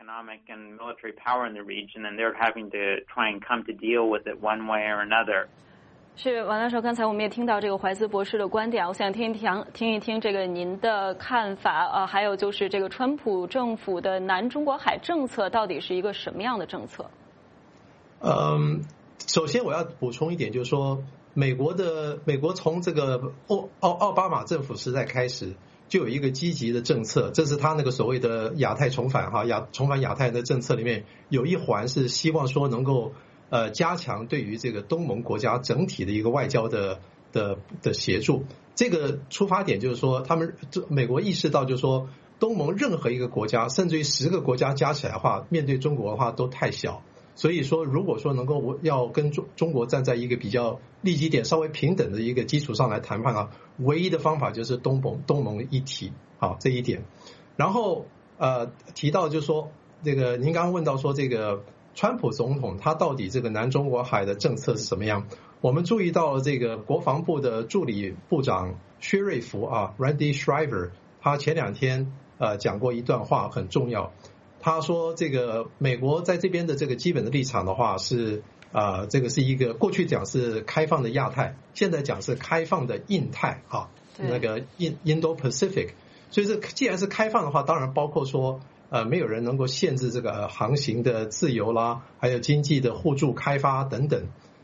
是，王教授，刚才我们也听到这个怀兹博士的观点，我想听一听这个您的看法还有就是这个川普政府的南中国海政策到底是一个什么样的政策？ 首先我要补充一点，就是说美国从这个奥巴马政府时代开始就有一个积极的政策，这是他那个所谓的亚太重返重返亚太的政策里面有一环是希望说能够加强对于这个东盟国家整体的一个外交的协助。这个出发点就是说美国意识到就是说东盟任何一个国家甚至于10个国家加起来的话，面对中国的话都太小，所以说如果说能够要跟中国站在一个比较利基点稍微平等的一个基础上来谈判唯一的方法就是东盟一体这一点。然后提到就是说这个您刚刚问到说这个川普总统他到底这个南中国海的政策是什么样？我们注意到这个国防部的助理部长薛瑞福Randy Shriver， 他前2天讲过一段话很重要。他说这个美国在这边的这个基本的立场的话是这个是一个过去讲是开放的亚太，现在讲是开放的印太那个 Indo-Pacific。 所以这既然是开放的话，当然包括说没有人能够限制这个航行的自由啦，还有经济的互助开发等等。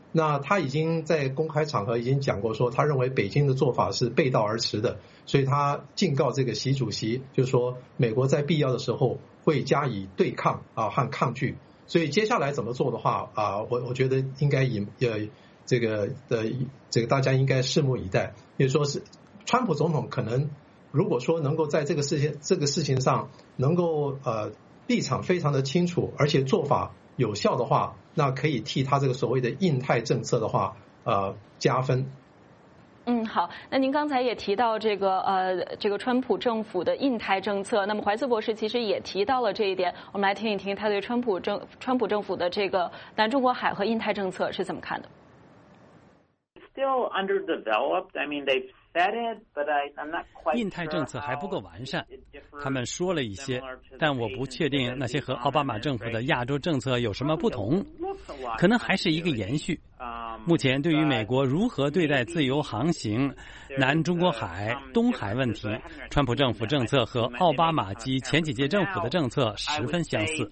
那他已经在公开场合已经讲过说，他认为北京的做法是背道而驰的，所以他警告这个习主席，就是说美国在必要的时候会加以对抗和抗拒。所以接下来怎么做的话我觉得应该这个大家应该拭目以待。也就是说是川普总统可能如果说能够在这个事情上能够立场非常的清楚，而且做法有效的话，那可以替他这个所谓的印太政策的话加分。 好，那您刚才也提到这个川普政府的印太政策，那么怀斯博士其实也提到了这一点，我们来听一听他对川普政府的这个南中国海和印太政策是怎么看的。 Still underdeveloped. I mean, they've said it, but I'm not quite sure. 印太政策还不够完善，他们说了一些，但我不确定那些和奥巴马政府的亚洲政策有什么不同，可能还是一个延续。目前对于美国如何对待自由航行、南中国海、东海问题，川普政府政策和奥巴马及前几届政府的政策十分相似。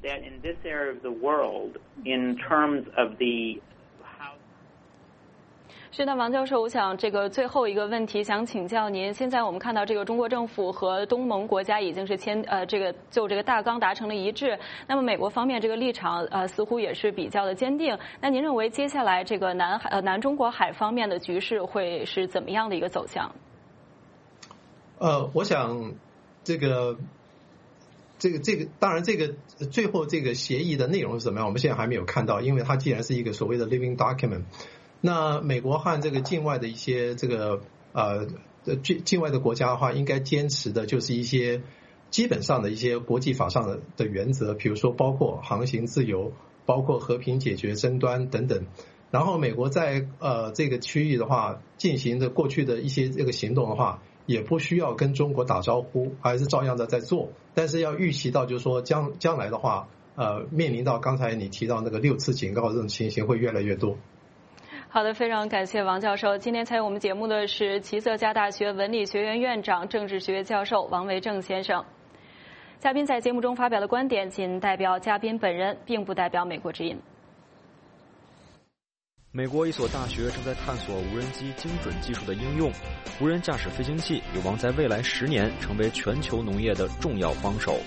是的，王教授，我想这个最后一个问题想请教您。现在我们看到这个中国政府和东盟国家已经是就这个大纲达成了一致。那么美国方面这个立场似乎也是比较的坚定。那您认为接下来这个南中国海方面的局势会是怎么样的一个走向？ 我想这个当然这个最后这个协议的内容是怎么样，我们现在还没有看到，因为它既然是一个所谓的 living document。那美国和这个境外的一些境外的国家的话，应该坚持的就是一些基本上的一些国际法上的原则，比如说包括航行自由，包括和平解决争端等等。然后美国在这个区域的话进行的过去的一些这个行动的话，也不需要跟中国打招呼，还是照样的在做，但是要预期到就是说将来的话面临到刚才你提到那个6次警告这种情形会越来越多。 好的，非常感谢王教授。今天参与我们节目的是齐瑟加大学文理学院院长、政治学教授王维正先生。嘉宾在节目中发表的观点仅代表嘉宾本人，并不代表美国之音。 美国一所大学正在探索无人机精准技术的应用，无人驾驶飞行器有望在未来10年成为全球农业的重要帮手。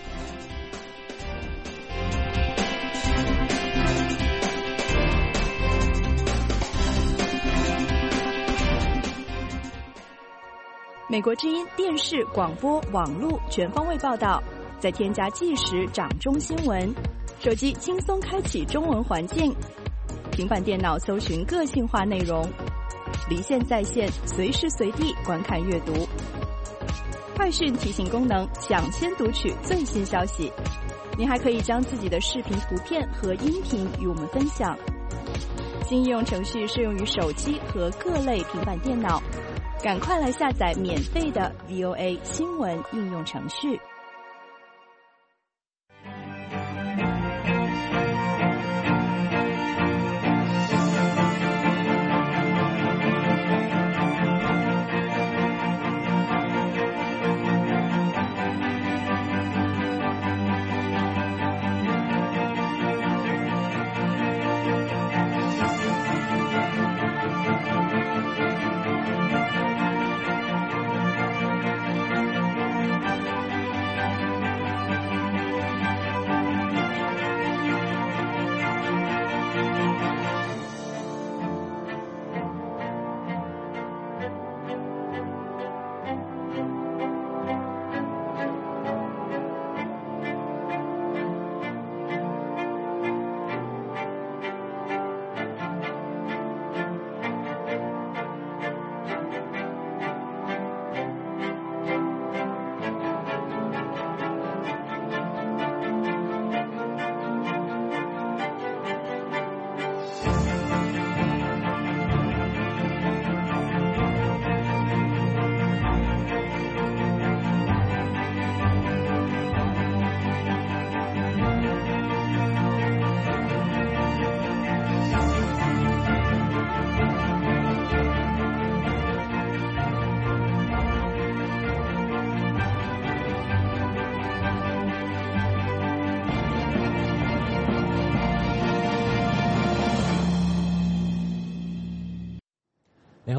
美国之音电视、广播、网络全方位报道，再添加即时掌中新闻，手机轻松开启中文环境，平板电脑搜寻个性化内容，离线在线，随时随地观看阅读。快讯提醒功能，抢先读取最新消息。您还可以将自己的视频、图片和音频与我们分享。新应用程序适用于手机和各类平板电脑。赶快来下载免费的 VOA 新闻应用程序。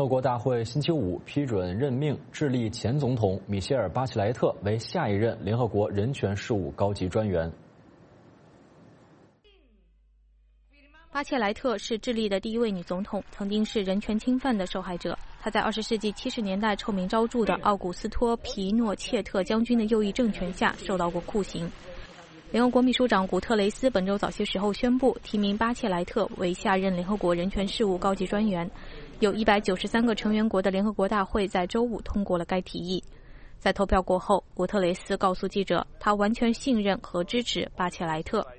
国大会星期五批准任命智利前总统米歇尔·巴切莱特为下一任联合国人权事务高级专员。 巴切莱特是智利的第一位女总统，曾经是人权侵犯的受害者。她在20世纪70年代臭名昭著的奥古斯托·皮诺切特将军的右翼政权下受到过酷刑。联合国秘书长古特雷斯本周早些时候宣布提名巴切莱特为下任联合国人权事务高级专员。有193个成员国的联合国大会在周五通过了该提议。在投票过后，古特雷斯告诉记者，他完全信任和支持巴切莱特。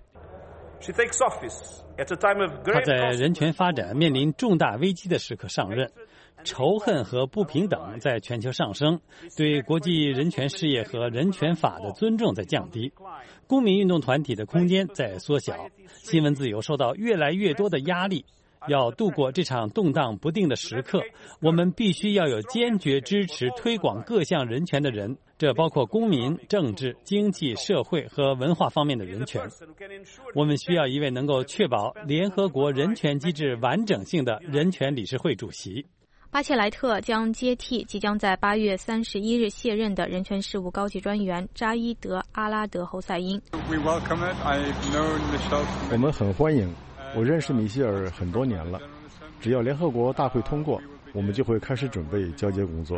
他在人权发展面临重大危机的时刻上任，仇恨和不平等在全球上升，对国际人权事业和人权法的尊重在降低，公民运动团体的空间在缩小，新闻自由受到越来越多的压力。要度过这场动荡不定的时刻，我们必须要有坚决支持推广各项人权的人，这包括公民、政治、经济、社会和文化方面的人权。我们需要一位能够确保联合国人权机制完整性的人权理事会主席。 巴切莱特将接替即将在8月31日卸任的人权事务高级专员扎伊德·阿拉德侯赛因。 我们很欢迎。我认识米歇尔很多年了，只要联合国大会通过，我们就会开始准备交接工作。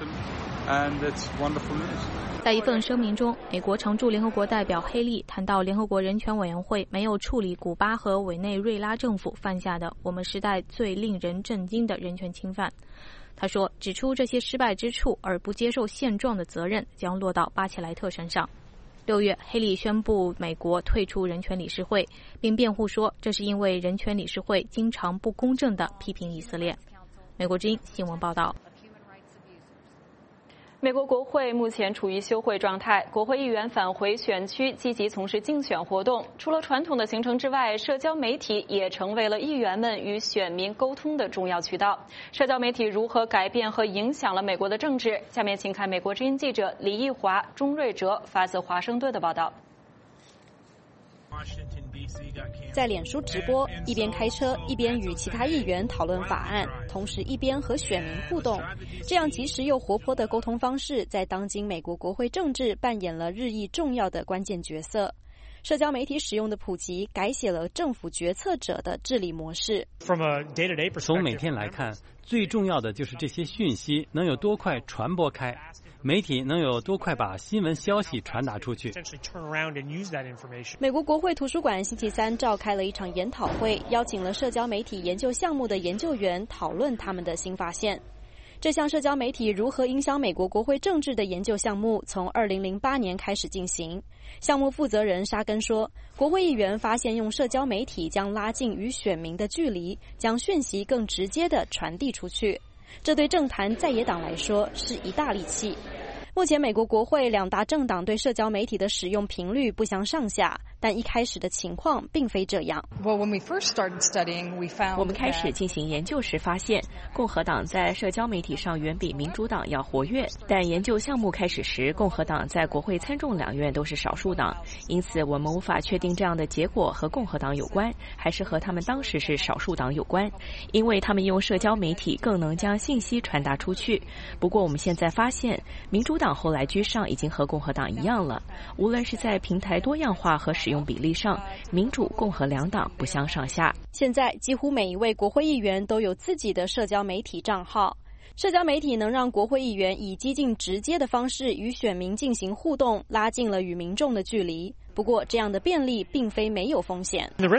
在一份声明中，美国常驻联合国代表黑利谈到联合国人权委员会没有处理古巴和委内瑞拉政府犯下的我们时代最令人震惊的人权侵犯。他说，指出这些失败之处而不接受现状的责任将落到巴切莱特身上。6月，黑利宣布美国退出人权理事会，并辩护说这是因为人权理事会经常不公正地批评以色列。美国之音新闻报道。 美国国会目前处于休会状态，国会议员返回选区积极从事竞选活动。除了传统的行程之外，社交媒体也成为了议员们与选民沟通的重要渠道。社交媒体如何改变和影响了美国的政治？下面请看美国之音记者李义华、钟瑞哲发自华盛顿的报道。 在脸书直播，一边开车一边与其他议员讨论法案，同时一边和选民互动。这样及时又活泼的沟通方式，在当今美国国会政治扮演了日益重要的关键角色。社交媒体使用的普及，改写了政府决策者的治理模式。 从每天来看，最重要的就是这些讯息能有多快传播开，媒体能有多快把新闻消息传达出去。 美国国会图书馆星期3召开了一场研讨会，邀请了社交媒体研究项目的研究员讨论他们的新发现。这项社交媒体如何影响美国国会政治的研究项目从2008年开始进行。项目负责人沙根说，国会议员发现用社交媒体将拉近与选民的距离，将讯息更直接地传递出去。这对政坛在野党来说是一大利器。目前美国国会2大政党对社交媒体的使用频率不相上下，但一开始的情况并非这样。 我们开始进行研究时发现，共和党在社交媒体上远比民主党要活跃，但研究项目开始时，共和党在国会参众两院都是少数党，因此我们无法确定这样的结果和共和党有关，还是和他们当时是少数党有关，因为他们用社交媒体更能将信息传达出去。不过我们现在发现，民主党后来居上已经和共和党一样了，无论是在平台多样化和使用比例上，民主共和两党不相上下。 现在几乎每一位国会议员都有自己的社交媒体账号。社交媒体能让国会议员以激进直接的方式与选民进行互动，拉近了与民众的距离。不过这样的便利并非没有风险。 它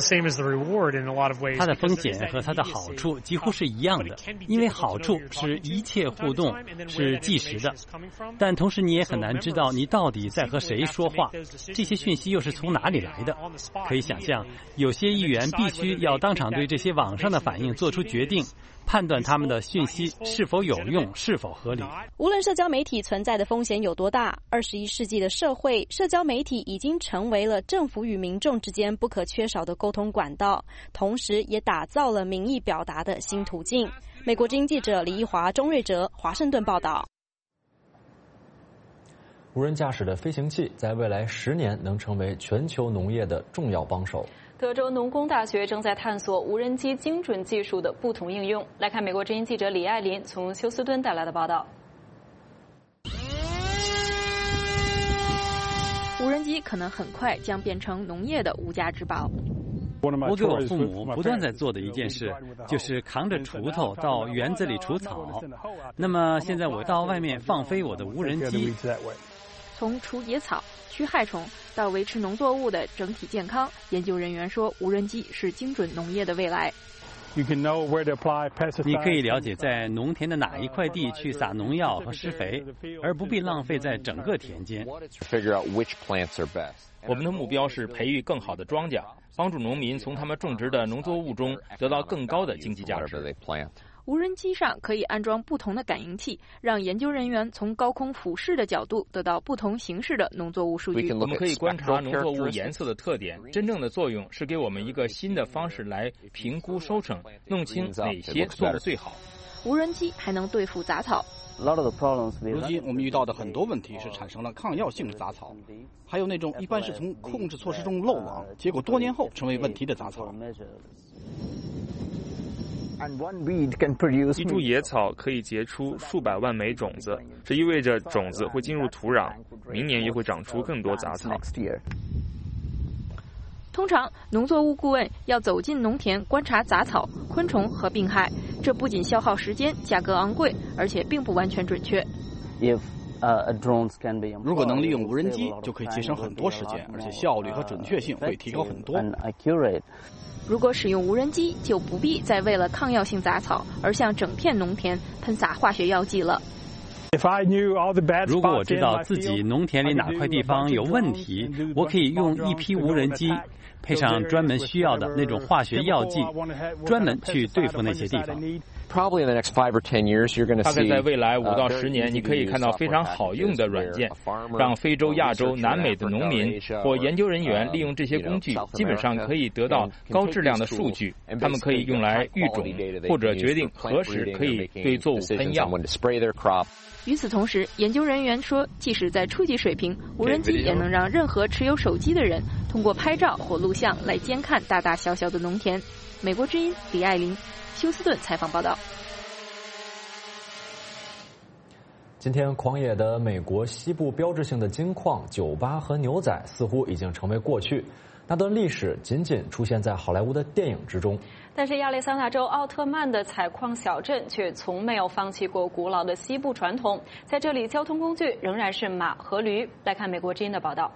的风险和它的好处几乎是一样的，因为好处是一切互动是即时的，但同时你也很难知道你到底在和谁说话，这些讯息又是从哪里来的。可以想象，有些议员必须要当场对这些网上的反应做出决定，判断他们的讯息是否有用，是否合理。 无论社交媒体存在的风险有多大，21世纪的社会，社交媒体已经成为了政府与民众之间不可缺少的沟通管道，同时也打造了民意表达的新途径。美国之音记者李义华、钟瑞哲，华盛顿报道。 无人驾驶的飞行器在未来10年能成为全球农业的重要帮手。 德州农工大学正在探索无人机精准技术的不同应用。来看美国之音记者李爱林从休斯敦带来的报道。 无人机可能很快将变成农业的无价之宝。 我给我父母不断在做的一件事，就是扛着锄头到园子里除草。那么现在我到外面放飞我的无人机。 从除野草、驱害虫到维持农作物的整体健康，研究人员说，无人机是精准农业的未来。 你可以了解在农田的哪一块地去撒农药和施肥，而不必浪费在整个田间。 我们的目标是培育更好的庄稼，帮助农民从他们种植的农作物中得到更高的经济价值。 无人机上可以安装不同的感应器，让研究人员从高空俯视的角度得到不同形式的农作物数据。 我们可以观察农作物颜色的特点，真正的作用是给我们一个新的方式来评估收成，弄清哪些做得最好。 无人机还能对付杂草。 如今我们遇到的很多问题是产生了抗药性的杂草，还有那种一般是从控制措施中漏网，结果多年后成为问题的杂草。 一株野草可以结出数百万枚种子，这意味着种子会进入土壤，明年也会长出更多杂草。 通常，农作物顾问要走进农田观察杂草、昆虫和病害，这不仅消耗时间、价格昂贵，而且并不完全准确。 如果能利用无人机，就可以节省很多时间，而且效率和准确性会提高很多。 如果使用无人机，就不必再为了抗药性杂草而向整片农田喷洒化学药剂了。 如果我知道自己农田里哪块地方有问题，我可以用一批无人机，配上专门需要的那种化学药剂，专门去对付那些地方。 大概在未来5到10年，你可以看到非常好用的软件，让非洲、亚洲、南美的农民或研究人员利用这些工具，基本上可以得到高质量的数据。他们可以用来育种，或者决定何时可以对作物喷药。 与此同时，研究人员说，即使在初级水平，无人机也能让任何持有手机的人通过拍照或录像来监看大大小小的农田。美国之音李爱玲，休斯顿采访报道。 今天，狂野的美国西部标志性的金矿、酒吧和牛仔似乎已经成为过去，那段历史仅仅出现在好莱坞的电影之中。 但是亚利桑那州奥特曼的采矿小镇却从没有放弃过古老的西部传统，在这里交通工具仍然是马和驴。来看美国之音的报道。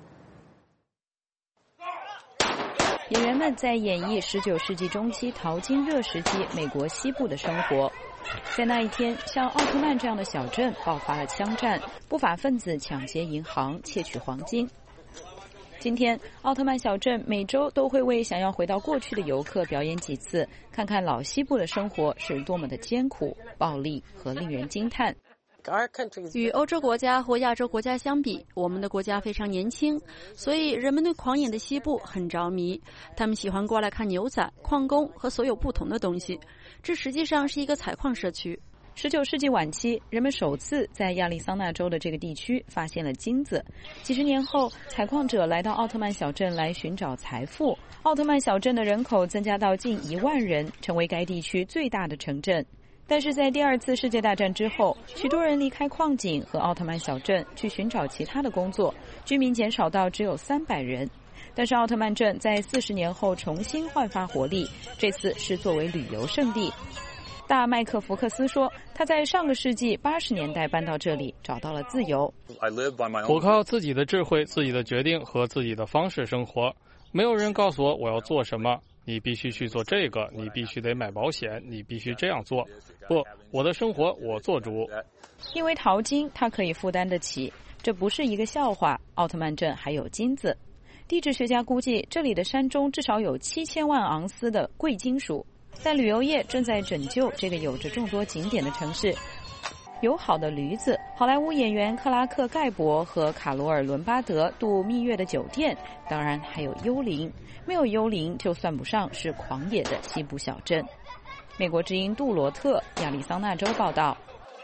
演员们在演绎19世纪中期淘金热时期美国西部的生活。在那一天，像奥特曼这样的小镇爆发了枪战，不法分子抢劫银行，窃取黄金。今天，奥特曼小镇每周都会为想要回到过去的游客表演几次，看看老西部的生活是多么的艰苦、暴力和令人惊叹。 与欧洲国家或亚洲国家相比，我们的国家非常年轻，所以人们对狂野的西部很着迷。他们喜欢过来看牛仔、矿工和所有不同的东西。这实际上是一个采矿社区。 19世纪晚期，人们首次在亚利桑那州的这个地区发现了金子。几十年后，采矿者来到奥特曼小镇来寻找财富。奥特曼小镇的人口增加到近1万人，成为该地区最大的城镇。但是在第2次世界大战之后，许多人离开矿井和奥特曼小镇去寻找其他的工作，居民减少到只有300人。但是奥特曼镇在40年后重新焕发活力，这次是作为旅游胜地。大麦克福克斯说，他在上个世纪80年代搬到这里，找到了自由。 我靠自己的智慧、自己的决定和自己的方式生活，没有人告诉我要做什么。你必须去做这个，你必须得买保险，你必须这样做。不，我的生活我做主。 因为淘金，他可以负担得起，这不是一个笑话。奥特曼镇还有金子，地质学家估计这里的山中至少有7000万盎司的贵金属。但旅游业正在拯救这个有着众多景点的城市。友好的驴子，好莱坞演员克拉克·盖博和卡罗尔·伦巴德度蜜月的酒店，当然还有幽灵。没有幽灵就算不上是狂野的西部小镇。美国之音杜罗特，亚利桑那州报道。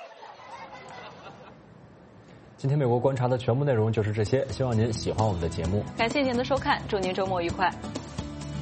今天美国观察的全部内容就是这些，希望您喜欢我们的节目。 感谢您的收看，祝您周末愉快。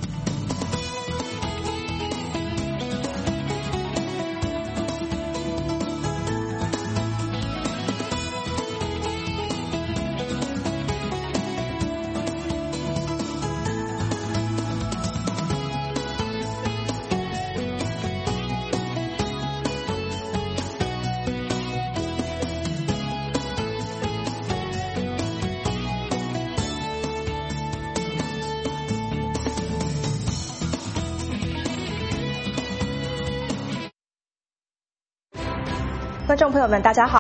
观众朋友们，大家好。